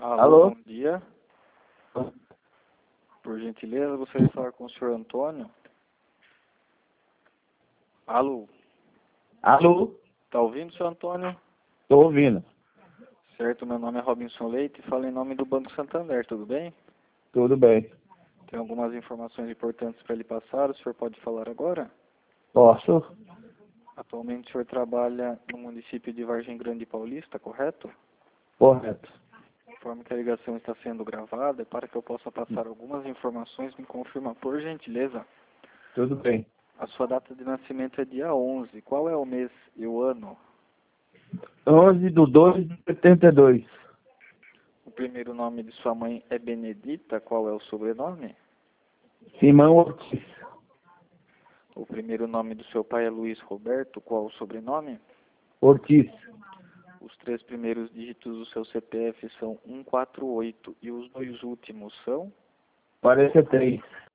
Alô, Bom dia. Por gentileza, gostaria de falar com o senhor Antônio. Alô, Alô, tá ouvindo, senhor Antônio? tô ouvindo. Certo, meu nome é Robinson Leite e falo em nome do Banco Santander, tudo bem? Tudo bem. Tem algumas informações importantes para lhe passar, o senhor pode falar agora? Posso? Atualmente o senhor trabalha no município de Vargem Grande Paulista, correto? Correto. Conforme que a ligação está sendo gravada, para que eu possa passar algumas informações, me confirma, por gentileza, Tudo bem. a sua data de nascimento é dia 11. Qual é o mês e o ano? 11/2/82. O primeiro nome de sua mãe é Benedita, qual é o sobrenome? Simão Ortiz. O primeiro nome do seu pai é Luiz Roberto, qual o sobrenome? Ortiz. Os três primeiros dígitos do seu CPF são 148 e os dois últimos são? 43.